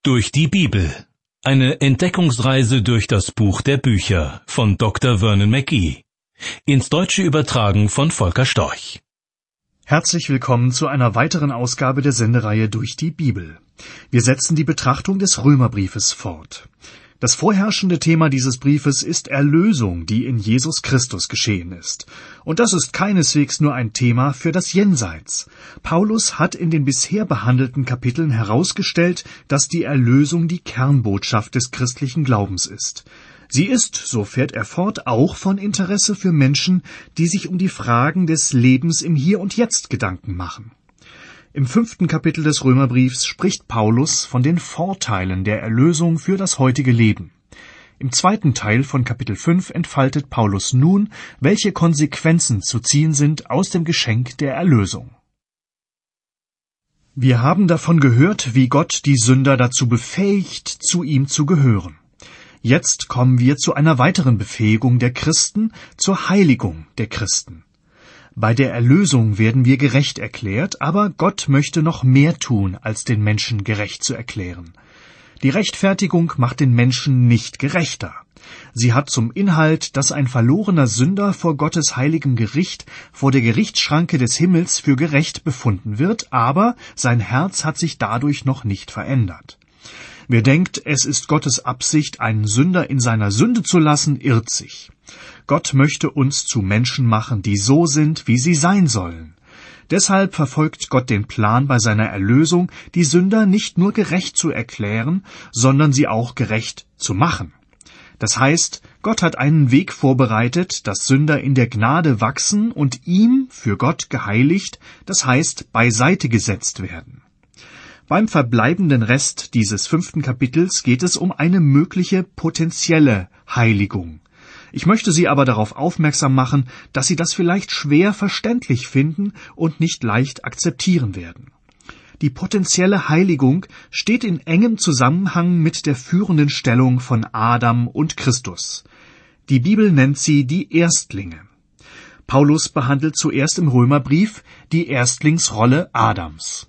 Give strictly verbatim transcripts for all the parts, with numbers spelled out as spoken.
Durch die Bibel. Eine Entdeckungsreise durch das Buch der Bücher von Doktor Vernon McGee. Ins Deutsche übertragen von Volker Storch. Herzlich willkommen zu einer weiteren Ausgabe der Sendereihe Durch die Bibel. Wir setzen die Betrachtung des Römerbriefes fort. Das vorherrschende Thema dieses Briefes ist Erlösung, die in Jesus Christus geschehen ist. Und das ist keineswegs nur ein Thema für das Jenseits. Paulus hat in den bisher behandelten Kapiteln herausgestellt, dass die Erlösung die Kernbotschaft des christlichen Glaubens ist. Sie ist, so fährt er fort, auch von Interesse für Menschen, die sich um die Fragen des Lebens im Hier und Jetzt Gedanken machen. Im fünften Kapitel des Römerbriefs spricht Paulus von den Vorteilen der Erlösung für das heutige Leben. Im zweiten Teil von Kapitel fünf entfaltet Paulus nun, welche Konsequenzen zu ziehen sind aus dem Geschenk der Erlösung. Wir haben davon gehört, wie Gott die Sünder dazu befähigt, zu ihm zu gehören. Jetzt kommen wir zu einer weiteren Befähigung der Christen, zur Heiligung der Christen. Bei der Erlösung werden wir gerecht erklärt, aber Gott möchte noch mehr tun, als den Menschen gerecht zu erklären. Die Rechtfertigung macht den Menschen nicht gerechter. Sie hat zum Inhalt, dass ein verlorener Sünder vor Gottes heiligem Gericht, vor der Gerichtsschranke des Himmels für gerecht befunden wird, aber sein Herz hat sich dadurch noch nicht verändert. Wer denkt, es ist Gottes Absicht, einen Sünder in seiner Sünde zu lassen, irrt sich. Gott möchte uns zu Menschen machen, die so sind, wie sie sein sollen. Deshalb verfolgt Gott den Plan bei seiner Erlösung, die Sünder nicht nur gerecht zu erklären, sondern sie auch gerecht zu machen. Das heißt, Gott hat einen Weg vorbereitet, dass Sünder in der Gnade wachsen und ihm, für Gott geheiligt, das heißt beiseite gesetzt werden. Beim verbleibenden Rest dieses fünften Kapitels geht es um eine mögliche potenzielle Heiligung. Ich möchte Sie aber darauf aufmerksam machen, dass Sie das vielleicht schwer verständlich finden und nicht leicht akzeptieren werden. Die potenzielle Heiligung steht in engem Zusammenhang mit der führenden Stellung von Adam und Christus. Die Bibel nennt sie die Erstlinge. Paulus behandelt zuerst im Römerbrief die Erstlingsrolle Adams.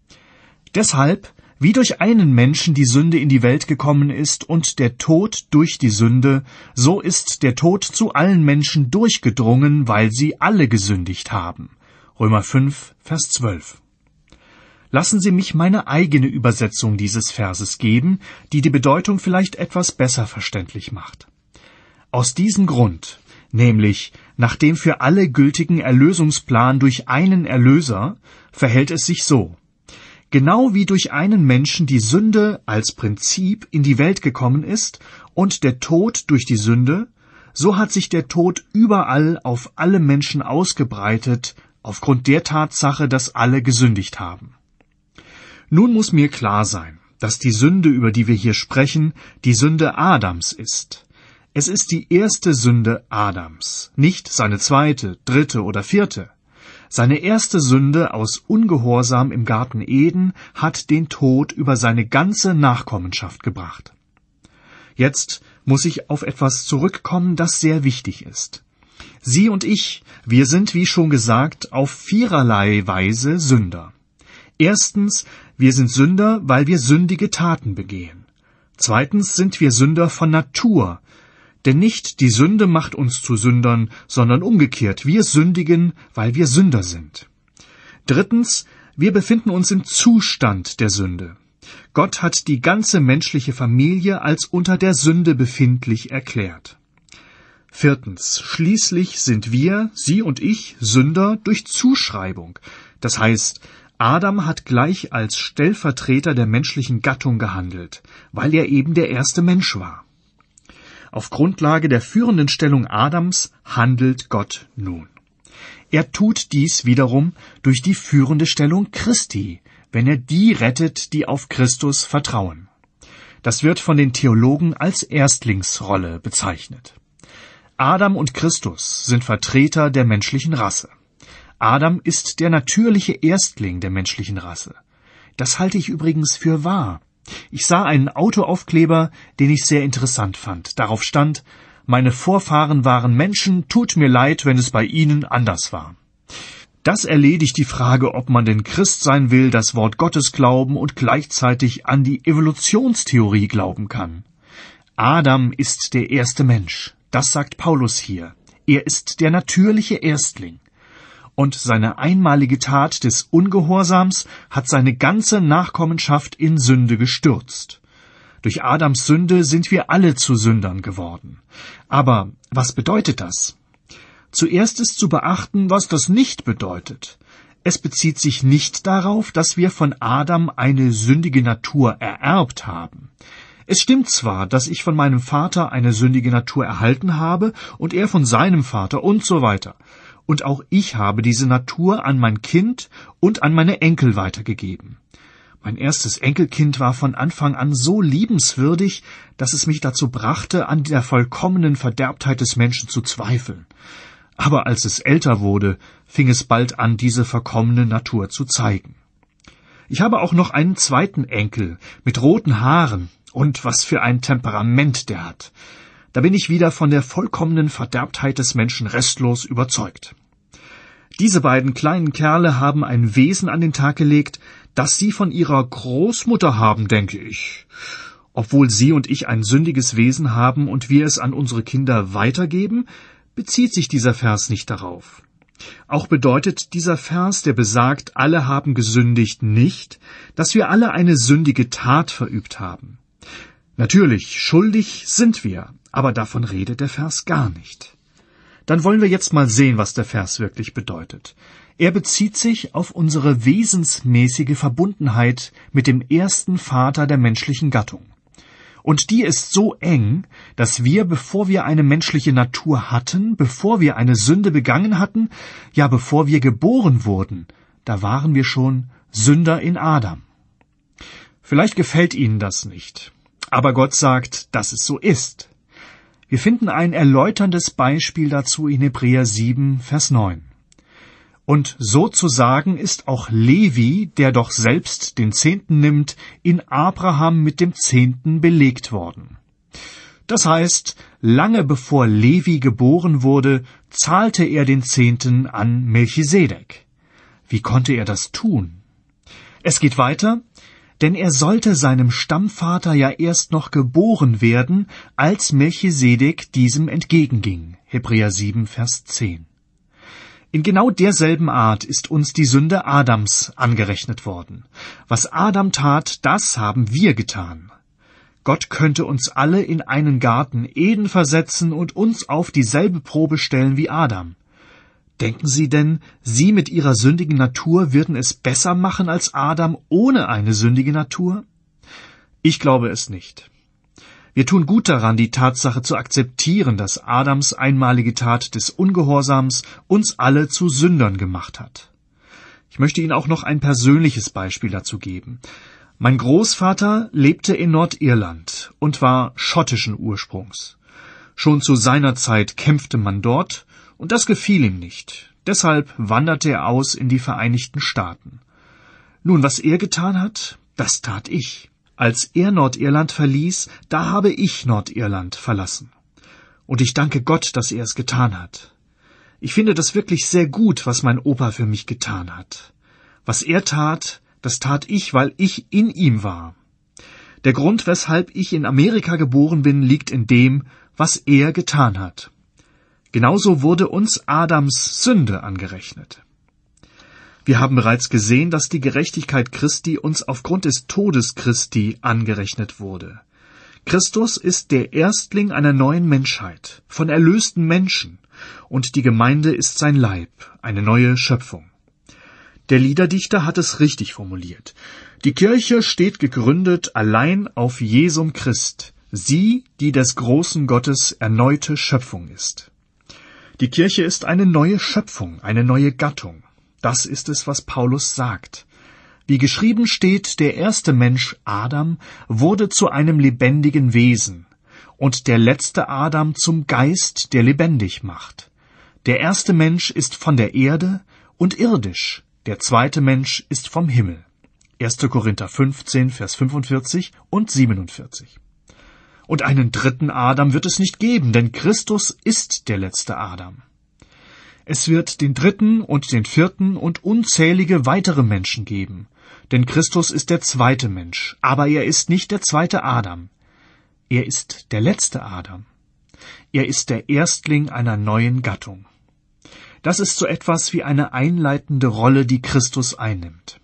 Deshalb, wie durch einen Menschen die Sünde in die Welt gekommen ist und der Tod durch die Sünde, so ist der Tod zu allen Menschen durchgedrungen, weil sie alle gesündigt haben. Römer fünf, Vers zwölf. Lassen Sie mich meine eigene Übersetzung dieses Verses geben, die die Bedeutung vielleicht etwas besser verständlich macht. Aus diesem Grund, nämlich nach dem für alle gültigen Erlösungsplan durch einen Erlöser, verhält es sich so: Genau wie durch einen Menschen die Sünde als Prinzip in die Welt gekommen ist und der Tod durch die Sünde, so hat sich der Tod überall auf alle Menschen ausgebreitet, aufgrund der Tatsache, dass alle gesündigt haben. Nun muss mir klar sein, dass die Sünde, über die wir hier sprechen, die Sünde Adams ist. Es ist die erste Sünde Adams, nicht seine zweite, dritte oder vierte. Seine erste Sünde aus Ungehorsam im Garten Eden hat den Tod über seine ganze Nachkommenschaft gebracht. Jetzt muss ich auf etwas zurückkommen, das sehr wichtig ist. Sie und ich, wir sind, wie schon gesagt, auf viererlei Weise Sünder. Erstens, wir sind Sünder, weil wir sündige Taten begehen. Zweitens sind wir Sünder von Natur. Denn nicht die Sünde macht uns zu Sündern, sondern umgekehrt, wir sündigen, weil wir Sünder sind. Drittens, wir befinden uns im Zustand der Sünde. Gott hat die ganze menschliche Familie als unter der Sünde befindlich erklärt. Viertens, schließlich sind wir, Sie und ich, Sünder durch Zuschreibung. Das heißt, Adam hat gleich als Stellvertreter der menschlichen Gattung gehandelt, weil er eben der erste Mensch war. Auf Grundlage der führenden Stellung Adams handelt Gott nun. Er tut dies wiederum durch die führende Stellung Christi, wenn er die rettet, die auf Christus vertrauen. Das wird von den Theologen als Erstlingsrolle bezeichnet. Adam und Christus sind Vertreter der menschlichen Rasse. Adam ist der natürliche Erstling der menschlichen Rasse. Das halte ich übrigens für wahr. Ich sah einen Autoaufkleber, den ich sehr interessant fand. Darauf stand: Meine Vorfahren waren Menschen, tut mir leid, wenn es bei Ihnen anders war. Das erledigt die Frage, ob man denn Christ sein will, das Wort Gottes glauben und gleichzeitig an die Evolutionstheorie glauben kann. Adam ist der erste Mensch. Das sagt Paulus hier. Er ist der natürliche Erstling. Und seine einmalige Tat des Ungehorsams hat seine ganze Nachkommenschaft in Sünde gestürzt. Durch Adams Sünde sind wir alle zu Sündern geworden. Aber was bedeutet das? Zuerst ist zu beachten, was das nicht bedeutet. Es bezieht sich nicht darauf, dass wir von Adam eine sündige Natur ererbt haben. Es stimmt zwar, dass ich von meinem Vater eine sündige Natur erhalten habe und er von seinem Vater und so weiter. Und auch ich habe diese Natur an mein Kind und an meine Enkel weitergegeben. Mein erstes Enkelkind war von Anfang an so liebenswürdig, dass es mich dazu brachte, an der vollkommenen Verderbtheit des Menschen zu zweifeln. Aber als es älter wurde, fing es bald an, diese verkommene Natur zu zeigen. Ich habe auch noch einen zweiten Enkel mit roten Haaren. Und was für ein Temperament der hat. Da bin ich wieder von der vollkommenen Verderbtheit des Menschen restlos überzeugt. Diese beiden kleinen Kerle haben ein Wesen an den Tag gelegt, das sie von ihrer Großmutter haben, denke ich. Obwohl sie und ich ein sündiges Wesen haben und wir es an unsere Kinder weitergeben, bezieht sich dieser Vers nicht darauf. Auch bedeutet dieser Vers, der besagt, alle haben gesündigt, nicht, dass wir alle eine sündige Tat verübt haben. Natürlich, schuldig sind wir, aber davon redet der Vers gar nicht. Dann wollen wir jetzt mal sehen, was der Vers wirklich bedeutet. Er bezieht sich auf unsere wesensmäßige Verbundenheit mit dem ersten Vater der menschlichen Gattung. Und die ist so eng, dass wir, bevor wir eine menschliche Natur hatten, bevor wir eine Sünde begangen hatten, ja bevor wir geboren wurden, da waren wir schon Sünder in Adam. Vielleicht gefällt Ihnen das nicht. Aber Gott sagt, dass es so ist. Wir finden ein erläuterndes Beispiel dazu in Hebräer sieben, Vers neun. Und sozusagen ist auch Levi, der doch selbst den Zehnten nimmt, in Abraham mit dem Zehnten belegt worden. Das heißt, lange bevor Levi geboren wurde, zahlte er den Zehnten an Melchisedek. Wie konnte er das tun? Es geht weiter. Denn er sollte seinem Stammvater ja erst noch geboren werden, als Melchisedek diesem entgegenging. Hebräer sieben, Vers zehn. In genau derselben Art ist uns die Sünde Adams angerechnet worden. Was Adam tat, das haben wir getan. Gott könnte uns alle in einen Garten Eden versetzen und uns auf dieselbe Probe stellen wie Adam. Denken Sie denn, Sie mit Ihrer sündigen Natur würden es besser machen als Adam ohne eine sündige Natur? Ich glaube es nicht. Wir tun gut daran, die Tatsache zu akzeptieren, dass Adams einmalige Tat des Ungehorsams uns alle zu Sündern gemacht hat. Ich möchte Ihnen auch noch ein persönliches Beispiel dazu geben. Mein Großvater lebte in Nordirland und war schottischen Ursprungs. Schon zu seiner Zeit kämpfte man dort, und das gefiel ihm nicht. Deshalb wanderte er aus in die Vereinigten Staaten. Nun, was er getan hat, das tat ich. Als er Nordirland verließ, da habe ich Nordirland verlassen. Und ich danke Gott, dass er es getan hat. Ich finde das wirklich sehr gut, was mein Opa für mich getan hat. Was er tat, das tat ich, weil ich in ihm war. Der Grund, weshalb ich in Amerika geboren bin, liegt in dem, was er getan hat. Genauso wurde uns Adams Sünde angerechnet. Wir haben bereits gesehen, dass die Gerechtigkeit Christi uns aufgrund des Todes Christi angerechnet wurde. Christus ist der Erstling einer neuen Menschheit, von erlösten Menschen, und die Gemeinde ist sein Leib, eine neue Schöpfung. Der Liederdichter hat es richtig formuliert. Die Kirche steht gegründet allein auf Jesum Christ, sie, die des großen Gottes erneute Schöpfung ist. Die Kirche ist eine neue Schöpfung, eine neue Gattung. Das ist es, was Paulus sagt. Wie geschrieben steht, der erste Mensch, Adam, wurde zu einem lebendigen Wesen und der letzte Adam zum Geist, der lebendig macht. Der erste Mensch ist von der Erde und irdisch, der zweite Mensch ist vom Himmel. erster Korinther fünfzehn, Vers fünfundvierzig und siebenundvierzig. Und einen dritten Adam wird es nicht geben, denn Christus ist der letzte Adam. Es wird den dritten und den vierten und unzählige weitere Menschen geben. Denn Christus ist der zweite Mensch, aber er ist nicht der zweite Adam. Er ist der letzte Adam. Er ist der Erstling einer neuen Gattung. Das ist so etwas wie eine einleitende Rolle, die Christus einnimmt.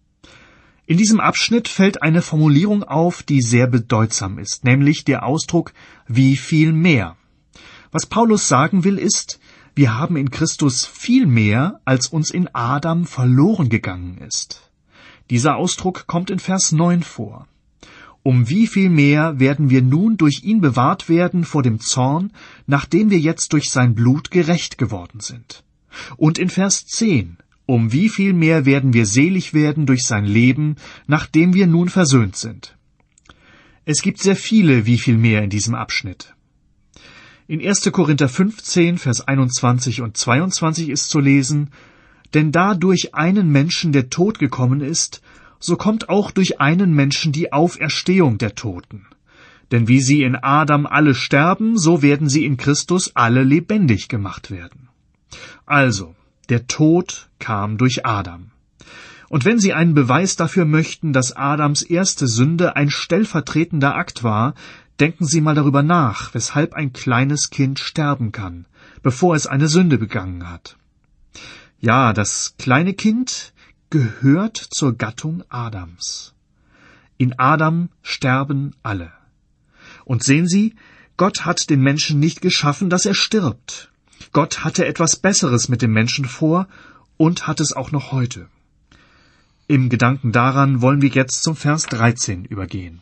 In diesem Abschnitt fällt eine Formulierung auf, die sehr bedeutsam ist, nämlich der Ausdruck wie viel mehr. Was Paulus sagen will, ist, wir haben in Christus viel mehr, als uns in Adam verloren gegangen ist. Dieser Ausdruck kommt in Vers neun vor. Um wie viel mehr werden wir nun durch ihn bewahrt werden vor dem Zorn, nachdem wir jetzt durch sein Blut gerecht geworden sind. Und in Vers zehn. Um wie viel mehr werden wir selig werden durch sein Leben, nachdem wir nun versöhnt sind. Es gibt sehr viele wie viel mehr in diesem Abschnitt. In erster Korinther fünfzehn, Vers einundzwanzig und zweiundzwanzig ist zu lesen: Denn da durch einen Menschen der Tod gekommen ist, so kommt auch durch einen Menschen die Auferstehung der Toten. Denn wie sie in Adam alle sterben, so werden sie in Christus alle lebendig gemacht werden. Also, der Tod kam durch Adam. Und wenn Sie einen Beweis dafür möchten, dass Adams erste Sünde ein stellvertretender Akt war, denken Sie mal darüber nach, weshalb ein kleines Kind sterben kann, bevor es eine Sünde begangen hat. Ja, das kleine Kind gehört zur Gattung Adams. In Adam sterben alle. Und sehen Sie, Gott hat den Menschen nicht geschaffen, dass er stirbt. Gott hatte etwas Besseres mit dem Menschen vor und hat es auch noch heute. Im Gedanken daran wollen wir jetzt zum Vers dreizehn übergehen.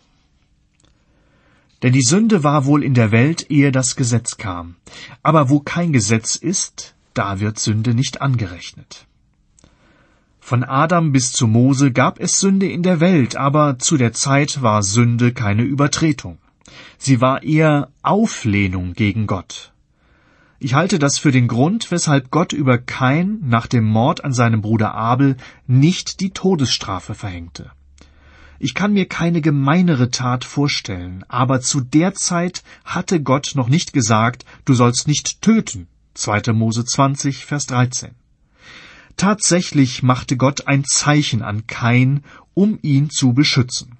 Denn die Sünde war wohl in der Welt, ehe das Gesetz kam. Aber wo kein Gesetz ist, da wird Sünde nicht angerechnet. Von Adam bis zu Mose gab es Sünde in der Welt, aber zu der Zeit war Sünde keine Übertretung. Sie war eher Auflehnung gegen Gott. Ich halte das für den Grund, weshalb Gott über Kain nach dem Mord an seinem Bruder Abel nicht die Todesstrafe verhängte. Ich kann mir keine gemeinere Tat vorstellen, aber zu der Zeit hatte Gott noch nicht gesagt, du sollst nicht töten. zweiter Mose zwanzig, Vers dreizehn. Tatsächlich machte Gott ein Zeichen an Kain, um ihn zu beschützen.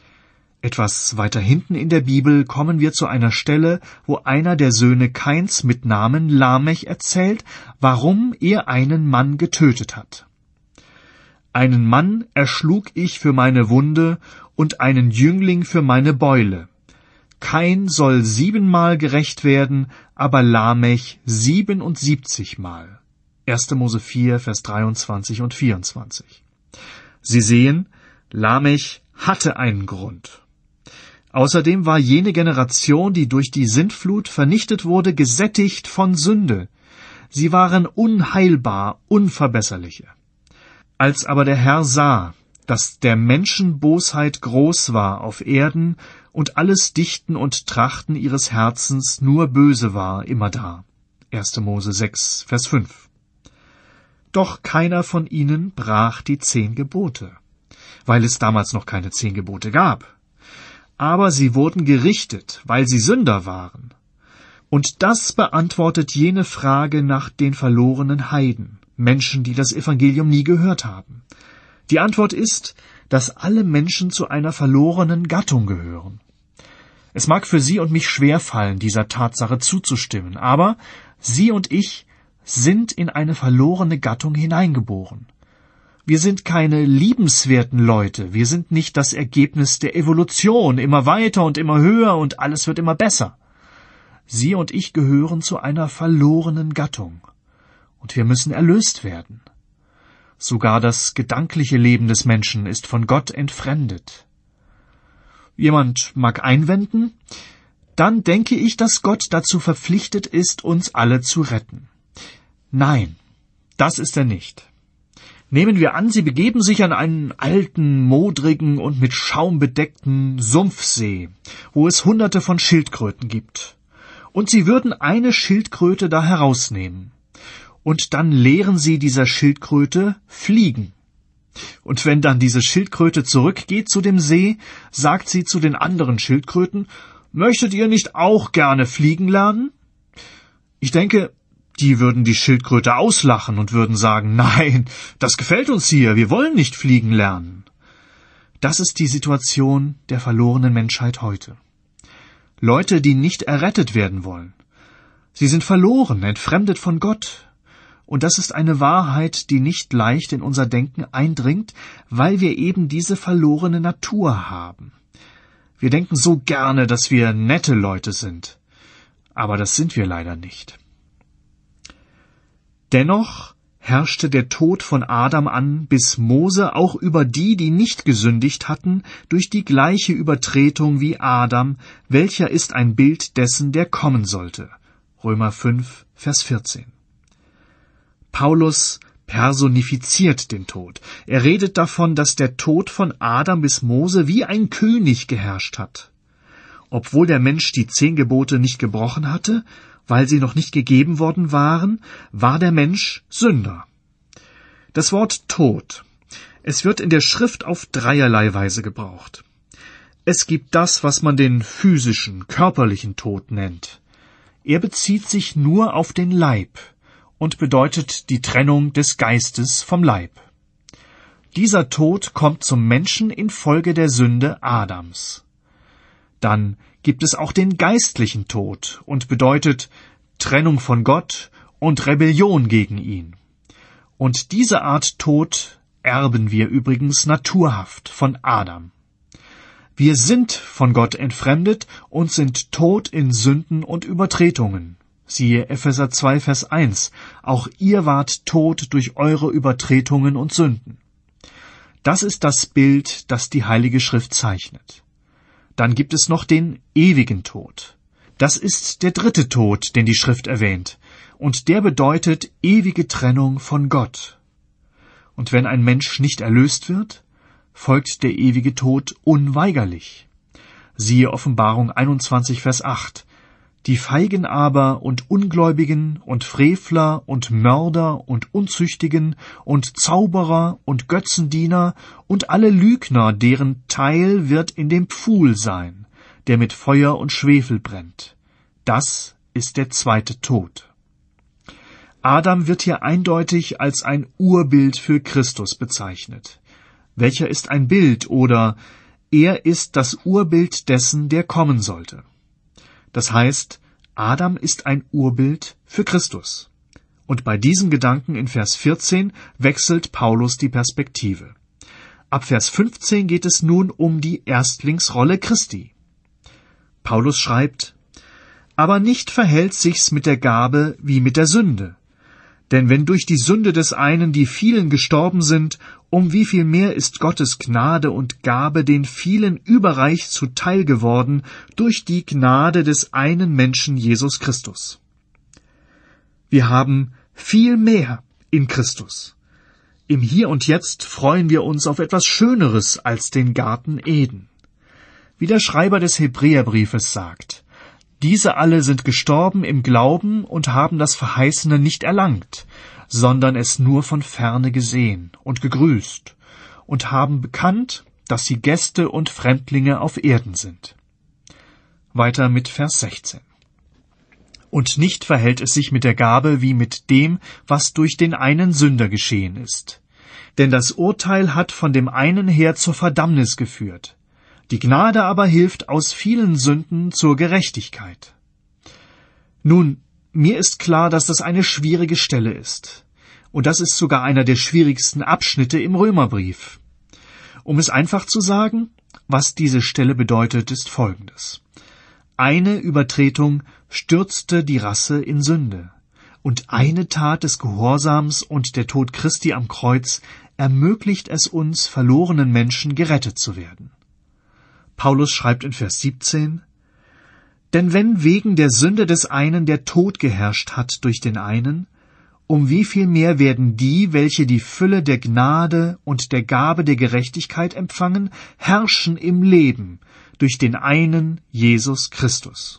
Etwas weiter hinten in der Bibel kommen wir zu einer Stelle, wo einer der Söhne Kains mit Namen Lamech erzählt, warum er einen Mann getötet hat. Einen Mann erschlug ich für meine Wunde und einen Jüngling für meine Beule. Kain soll siebenmal gerächt werden, aber Lamech siebenundsiebzigmal. erster Mose vier, Vers dreiundzwanzig und vierundzwanzig. Sie sehen, Lamech hatte einen Grund. Außerdem war jene Generation, die durch die Sintflut vernichtet wurde, gesättigt von Sünde. Sie waren unheilbar, unverbesserliche. Als aber der Herr sah, dass der Menschen Bosheit groß war auf Erden und alles Dichten und Trachten ihres Herzens nur böse war immerdar. erster Mose sechs, Vers fünf. Doch keiner von ihnen brach die zehn Gebote, weil es damals noch keine zehn Gebote gab. Aber sie wurden gerichtet, weil sie Sünder waren. Und das beantwortet jene Frage nach den verlorenen Heiden, Menschen, die das Evangelium nie gehört haben. Die Antwort ist, dass alle Menschen zu einer verlorenen Gattung gehören. Es mag für Sie und mich schwerfallen, dieser Tatsache zuzustimmen, aber Sie und ich sind in eine verlorene Gattung hineingeboren. Wir sind keine liebenswerten Leute, wir sind nicht das Ergebnis der Evolution, immer weiter und immer höher und alles wird immer besser. Sie und ich gehören zu einer verlorenen Gattung. Und wir müssen erlöst werden. Sogar das gedankliche Leben des Menschen ist von Gott entfremdet. Jemand mag einwenden, dann denke ich, dass Gott dazu verpflichtet ist, uns alle zu retten. Nein, das ist er nicht. Nehmen wir an, Sie begeben sich an einen alten, modrigen und mit Schaum bedeckten Sumpfsee, wo es hunderte von Schildkröten gibt. Und Sie würden eine Schildkröte da herausnehmen. Und dann lehren Sie dieser Schildkröte Fliegen. Und wenn dann diese Schildkröte zurückgeht zu dem See, sagt sie zu den anderen Schildkröten, »Möchtet ihr nicht auch gerne fliegen lernen?« Ich denke, Die würden die Schildkröte auslachen und würden sagen, nein, das gefällt uns hier, wir wollen nicht fliegen lernen. Das ist die Situation der verlorenen Menschheit heute. Leute, die nicht errettet werden wollen. Sie sind verloren, entfremdet von Gott. Und das ist eine Wahrheit, die nicht leicht in unser Denken eindringt, weil wir eben diese verlorene Natur haben. Wir denken so gerne, dass wir nette Leute sind. Aber das sind wir leider nicht. Dennoch herrschte der Tod von Adam an, bis Mose auch über die, die nicht gesündigt hatten, durch die gleiche Übertretung wie Adam, welcher ist ein Bild dessen, der kommen sollte. Römer fünf, Vers vierzehn. Paulus personifiziert den Tod. Er redet davon, dass der Tod von Adam bis Mose wie ein König geherrscht hat. Obwohl der Mensch die zehn Gebote nicht gebrochen hatte, weil sie noch nicht gegeben worden waren, war der Mensch Sünder. Das Wort Tod. Es wird in der Schrift auf dreierlei Weise gebraucht. Es gibt das, was man den physischen, körperlichen Tod nennt. Er bezieht sich nur auf den Leib und bedeutet die Trennung des Geistes vom Leib. Dieser Tod kommt zum Menschen infolge der Sünde Adams. Dann gibt es auch den geistlichen Tod und bedeutet Trennung von Gott und Rebellion gegen ihn. Und diese Art Tod erben wir übrigens naturhaft von Adam. Wir sind von Gott entfremdet und sind tot in Sünden und Übertretungen. Siehe Epheser zwei, Vers eins. Auch ihr wart tot durch eure Übertretungen und Sünden. Das ist das Bild, das die Heilige Schrift zeichnet. Dann gibt es noch den ewigen Tod. Das ist der dritte Tod, den die Schrift erwähnt, und der bedeutet ewige Trennung von Gott. Und wenn ein Mensch nicht erlöst wird, folgt der ewige Tod unweigerlich. Siehe Offenbarung einundzwanzig, Vers acht. Die Feigen aber und Ungläubigen und Frevler und Mörder und Unzüchtigen und Zauberer und Götzendiener und alle Lügner, deren Teil wird in dem Pfuhl sein, der mit Feuer und Schwefel brennt. Das ist der zweite Tod. Adam wird hier eindeutig als ein Urbild für Christus bezeichnet. Welcher ist ein Bild oder er ist das Urbild dessen, der kommen sollte. Das heißt, Adam ist ein Urbild für Christus. Und bei diesem Gedanken in Vers vierzehn wechselt Paulus die Perspektive. Ab Vers fünfzehn geht es nun um die Erstlingsrolle Christi. Paulus schreibt, »Aber nicht verhält sich's mit der Gabe wie mit der Sünde. Denn wenn durch die Sünde des einen die vielen gestorben sind, um wie viel mehr ist Gottes Gnade und Gabe den vielen überreich zuteil geworden durch die Gnade des einen Menschen Jesus Christus. Wir haben viel mehr in Christus. Im Hier und Jetzt freuen wir uns auf etwas Schöneres als den Garten Eden. Wie der Schreiber des Hebräerbriefes sagt, diese alle sind gestorben im Glauben und haben das Verheißene nicht erlangt, sondern es nur von ferne gesehen und gegrüßt und haben bekannt, dass sie Gäste und Fremdlinge auf Erden sind. Weiter mit Vers sechzehn. Und nicht verhält es sich mit der Gabe wie mit dem, was durch den einen Sünder geschehen ist. Denn das Urteil hat von dem einen her zur Verdammnis geführt. Die Gnade aber hilft aus vielen Sünden zur Gerechtigkeit. Nun, mir ist klar, dass das eine schwierige Stelle ist. Und das ist sogar einer der schwierigsten Abschnitte im Römerbrief. Um es einfach zu sagen, was diese Stelle bedeutet, ist Folgendes. Eine Übertretung stürzte die Rasse in Sünde. Und eine Tat des Gehorsams und der Tod Christi am Kreuz ermöglicht es uns, verlorenen Menschen gerettet zu werden. Paulus schreibt in Vers siebzehn, »Denn wenn wegen der Sünde des einen der Tod geherrscht hat durch den einen, um wie viel mehr werden die, welche die Fülle der Gnade und der Gabe der Gerechtigkeit empfangen, herrschen im Leben durch den einen Jesus Christus.«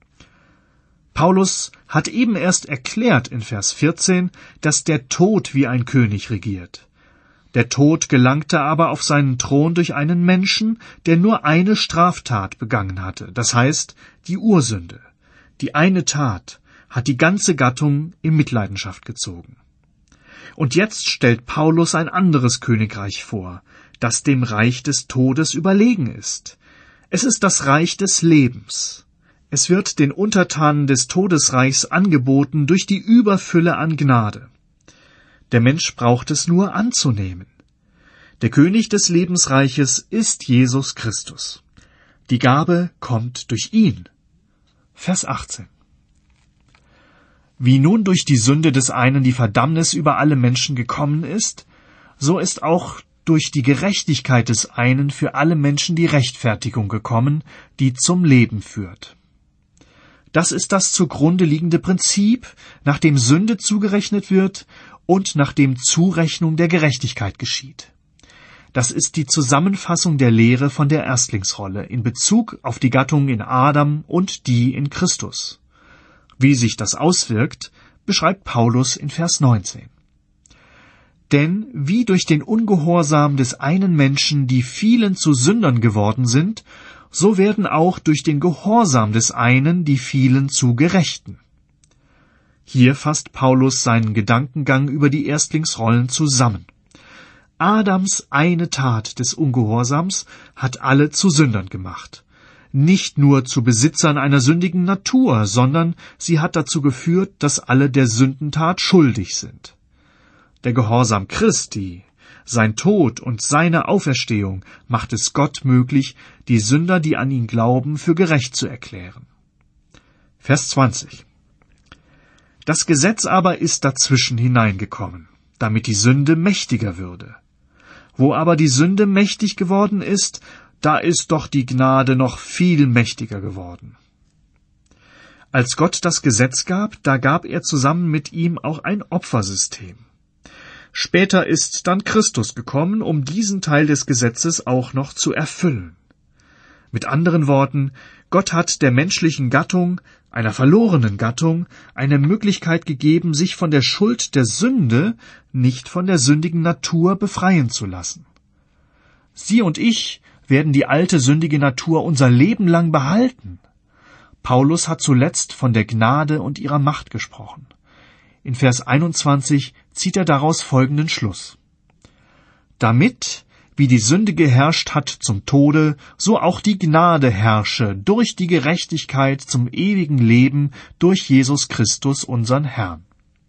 Paulus hat eben erst erklärt in Vers vierzehn, dass der Tod wie ein König regiert. Der Tod gelangte aber auf seinen Thron durch einen Menschen, der nur eine Straftat begangen hatte, das heißt die Ursünde. Die eine Tat hat die ganze Gattung in Mitleidenschaft gezogen. Und jetzt stellt Paulus ein anderes Königreich vor, das dem Reich des Todes überlegen ist. Es ist das Reich des Lebens. Es wird den Untertanen des Todesreichs angeboten durch die Überfülle an Gnade. Der Mensch braucht es nur anzunehmen. Der König des Lebensreiches ist Jesus Christus. Die Gabe kommt durch ihn. Vers achtzehn. Wie nun durch die Sünde des einen die Verdammnis über alle Menschen gekommen ist, so ist auch durch die Gerechtigkeit des einen für alle Menschen die Rechtfertigung gekommen, die zum Leben führt. Das ist das zugrunde liegende Prinzip, nach dem Sünde zugerechnet wird und nach dem Zurechnung der Gerechtigkeit geschieht. Das ist die Zusammenfassung der Lehre von der Erstlingsrolle in Bezug auf die Gattung in Adam und die in Christus. Wie sich das auswirkt, beschreibt Paulus in Vers neunzehn. Denn wie durch den Ungehorsam des einen Menschen die vielen zu Sündern geworden sind, so werden auch durch den Gehorsam des einen die vielen zu Gerechten. Hier fasst Paulus seinen Gedankengang über die Erstlingsrollen zusammen. Adams eine Tat des Ungehorsams hat alle zu Sündern gemacht. Nicht nur zu Besitzern einer sündigen Natur, sondern sie hat dazu geführt, dass alle der Sündentat schuldig sind. Der Gehorsam Christi, sein Tod und seine Auferstehung macht es Gott möglich, die Sünder, die an ihn glauben, für gerecht zu erklären. Vers zwanzig. Das Gesetz aber ist dazwischen hineingekommen, damit die Sünde mächtiger würde. Wo aber die Sünde mächtig geworden ist, da ist doch die Gnade noch viel mächtiger geworden. Als Gott das Gesetz gab, da gab er zusammen mit ihm auch ein Opfersystem. Später ist dann Christus gekommen, um diesen Teil des Gesetzes auch noch zu erfüllen. Mit anderen Worten, Gott hat der menschlichen Gattung, einer verlorenen Gattung, eine Möglichkeit gegeben, sich von der Schuld der Sünde, nicht von der sündigen Natur befreien zu lassen. Sie und ich werden die alte sündige Natur unser Leben lang behalten. Paulus hat zuletzt von der Gnade und ihrer Macht gesprochen. In Vers einundzwanzig zieht er daraus folgenden Schluss. Damit, wie die Sünde geherrscht hat zum Tode, so auch die Gnade herrsche durch die Gerechtigkeit zum ewigen Leben durch Jesus Christus, unseren Herrn.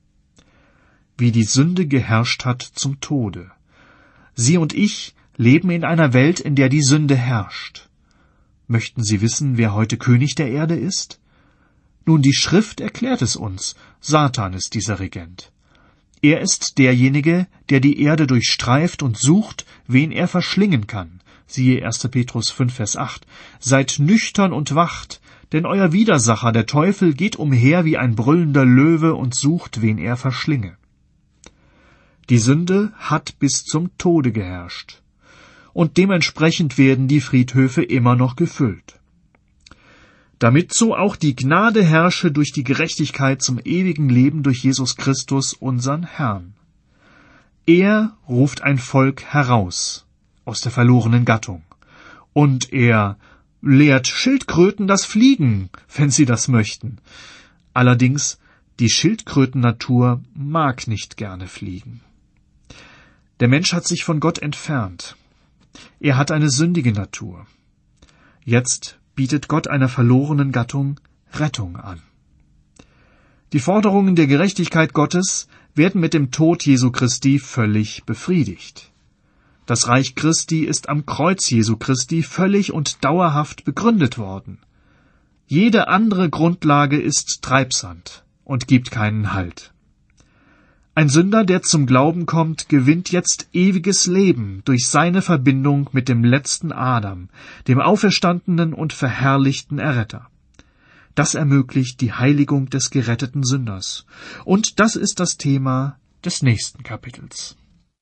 Wie die Sünde geherrscht hat zum Tode. Sie und ich leben in einer Welt, in der die Sünde herrscht. Möchten Sie wissen, wer heute König der Erde ist? Nun, die Schrift erklärt es uns. Satan ist dieser Regent. Er ist derjenige, der die Erde durchstreift und sucht, wen er verschlingen kann. Siehe erster Petrus fünf, Vers acht. Seid nüchtern und wacht, denn euer Widersacher, der Teufel, geht umher wie ein brüllender Löwe und sucht, wen er verschlinge. Die Sünde hat bis zum Tode geherrscht. Und dementsprechend werden die Friedhöfe immer noch gefüllt. Damit so auch die Gnade herrsche durch die Gerechtigkeit zum ewigen Leben durch Jesus Christus, unseren Herrn. Er ruft ein Volk heraus aus der verlorenen Gattung. Und er lehrt Schildkröten das Fliegen, wenn sie das möchten. Allerdings, die Schildkrötennatur mag nicht gerne fliegen. Der Mensch hat sich von Gott entfernt. Er hat eine sündige Natur. Jetzt bietet Gott einer verlorenen Gattung Rettung an. Die Forderungen der Gerechtigkeit Gottes werden mit dem Tod Jesu Christi völlig befriedigt. Das Reich Christi ist am Kreuz Jesu Christi völlig und dauerhaft begründet worden. Jede andere Grundlage ist Treibsand und gibt keinen Halt. Ein Sünder, der zum Glauben kommt, gewinnt jetzt ewiges Leben durch seine Verbindung mit dem letzten Adam, dem auferstandenen und verherrlichten Erretter. Das ermöglicht die Heiligung des geretteten Sünders. Und das ist das Thema des nächsten Kapitels.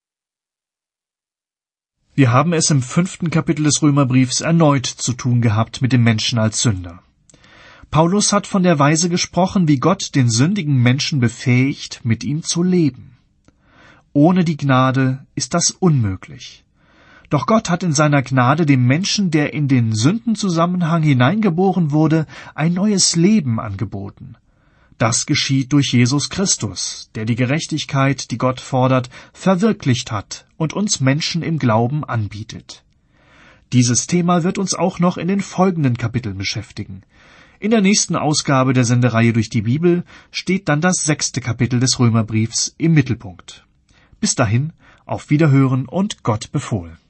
Wir haben es im fünften Kapitel des Römerbriefs erneut zu tun gehabt mit dem Menschen als Sünder. Paulus hat von der Weise gesprochen, wie Gott den sündigen Menschen befähigt, mit ihm zu leben. Ohne die Gnade ist das unmöglich. Doch Gott hat in seiner Gnade dem Menschen, der in den Sündenzusammenhang hineingeboren wurde, ein neues Leben angeboten. Das geschieht durch Jesus Christus, der die Gerechtigkeit, die Gott fordert, verwirklicht hat und uns Menschen im Glauben anbietet. Dieses Thema wird uns auch noch in den folgenden Kapiteln beschäftigen. In der nächsten Ausgabe der Sendereihe durch die Bibel steht dann das sechste Kapitel des Römerbriefs im Mittelpunkt. Bis dahin, auf Wiederhören und Gott befohlen.